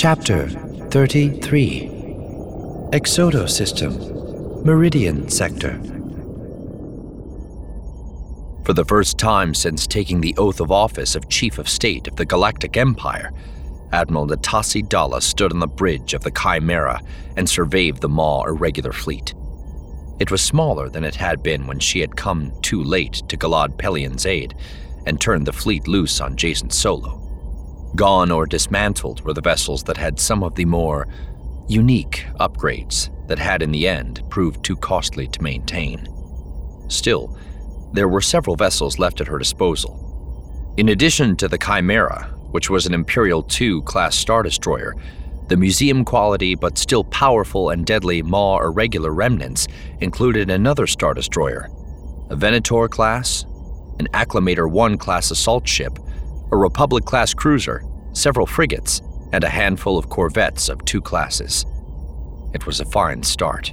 Chapter 33, Exodosystem, Meridian Sector. For the first time since taking the oath of office of Chief of State of the Galactic Empire, Admiral Natasi Dalla stood on the bridge of the Chimera and surveyed the Maw irregular fleet. It was smaller than it had been when she had come too late to Galad Pelian's aid and turned the fleet loose on Jacen Solo. Gone or dismantled were the vessels that had some of the more unique upgrades that had in the end proved too costly to maintain. Still, there were several vessels left at her disposal. In addition to the Chimera, which was an Imperial II class Star Destroyer, the museum-quality but still powerful and deadly Maw Irregular remnants included another Star Destroyer, a Venator class, an Acclamator I class assault ship, a Republic class cruiser, several frigates, and a handful of corvettes of 2 classes. It was a fine start.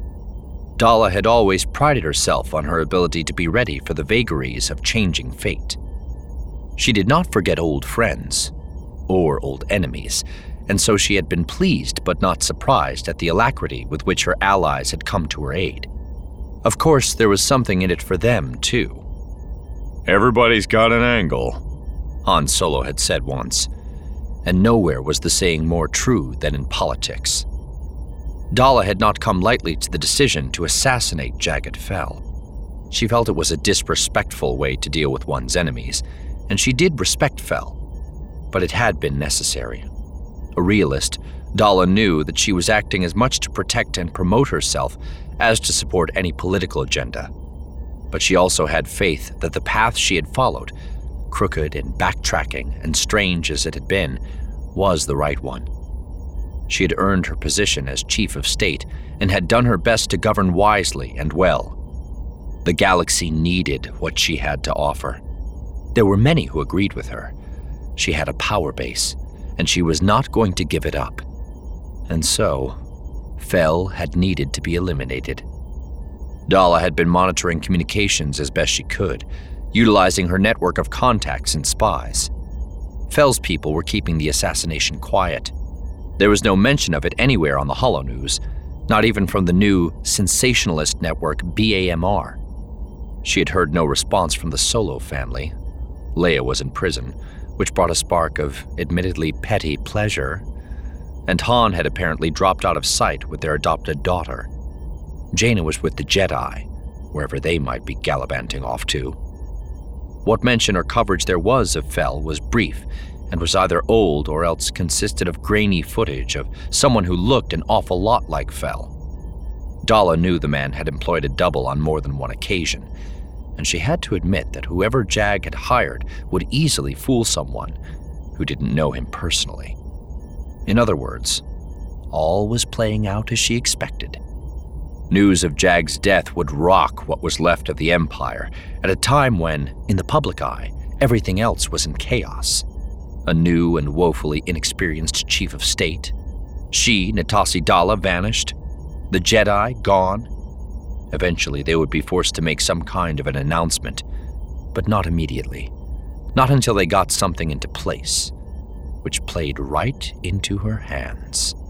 Dalla had always prided herself on her ability to be ready for the vagaries of changing fate. She did not forget old friends, or old enemies, and so she had been pleased but not surprised at the alacrity with which her allies had come to her aid. Of course, there was something in it for them, too. "Everybody's got an angle," Han Solo had said once, and nowhere was the saying more true than in politics. Dalla had not come lightly to the decision to assassinate Jagged Fel. She felt it was a disrespectful way to deal with one's enemies, and she did respect Fel, but it had been necessary. A realist, Dalla knew that she was acting as much to protect and promote herself as to support any political agenda. But she also had faith that the path she had followed, crooked and backtracking and strange as it had been, was the right one. She had earned her position as Chief of State and had done her best to govern wisely and well. The galaxy needed what she had to offer. There were many who agreed with her. She had a power base, and she was not going to give it up. And so, Fel had needed to be eliminated. Dalla had been monitoring communications as best she could, utilizing her network of contacts and spies. Fel's people were keeping the assassination quiet. There was no mention of it anywhere on the HoloNews, not even from the new sensationalist network BAMR. She had heard no response from the Solo family. Leia was in prison, which brought a spark of admittedly petty pleasure, and Han had apparently dropped out of sight with their adopted daughter. Jaina was with the Jedi, wherever they might be gallivanting off to. What mention or coverage there was of Fel was brief and was either old or else consisted of grainy footage of someone who looked an awful lot like Fel. Dalla knew the man had employed a double on more than one occasion, and she had to admit that whoever Jag had hired would easily fool someone who didn't know him personally. In other words, all was playing out as she expected. News of Jag's death would rock what was left of the Empire at a time when, in the public eye, everything else was in chaos. A new and woefully inexperienced Chief of State. She, Natasi Dalla, vanished. The Jedi, gone. Eventually, they would be forced to make some kind of an announcement, but not immediately. Not until they got something into place, which played right into her hands.